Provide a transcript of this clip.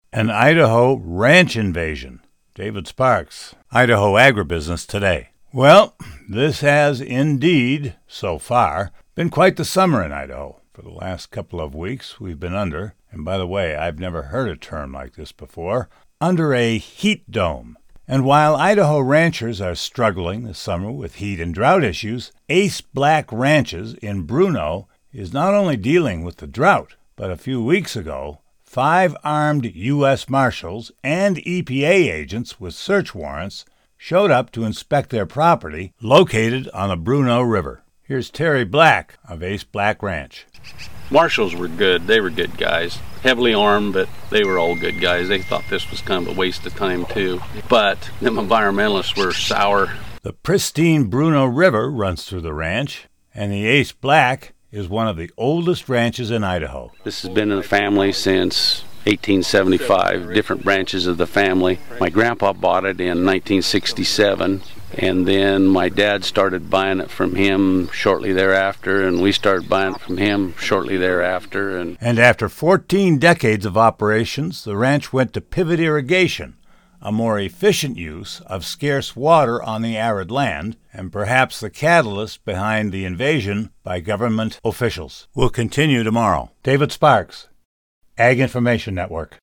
An Idaho ranch invasion. David Sparks, Idaho Agribusiness Today. Well, this has indeed, so far, been quite the summer in Idaho. For the last couple of weeks, we've been under, and by the way, I've never heard a term like this before, under a heat dome. And while Idaho ranchers are struggling this summer with heat and drought issues, Ace Black Ranches in Bruneau is not only dealing with the drought, but a few weeks ago, 5 armed U.S. Marshals and EPA agents with search warrants showed up to inspect their property located on the Bruneau River. Here's Terry Black of Ace Black Ranch. Marshals were good. They were good guys. Heavily armed, but they were all good guys. They thought this was kind of a waste of time, too. But them environmentalists were sour. The pristine Bruneau River runs through the ranch, and the Ace Black is one of the oldest ranches in Idaho. This has been in the family since 1875, different branches of the family. My grandpa bought it in 1967, and then my dad started buying it from him shortly thereafter, and we started buying it from him shortly thereafter. And after 14 decades of operations, the ranch went to pivot irrigation, a more efficient use of scarce water on the arid land, and perhaps the catalyst behind the invasion by government officials. We'll continue tomorrow. David Sparks, Ag Information Network.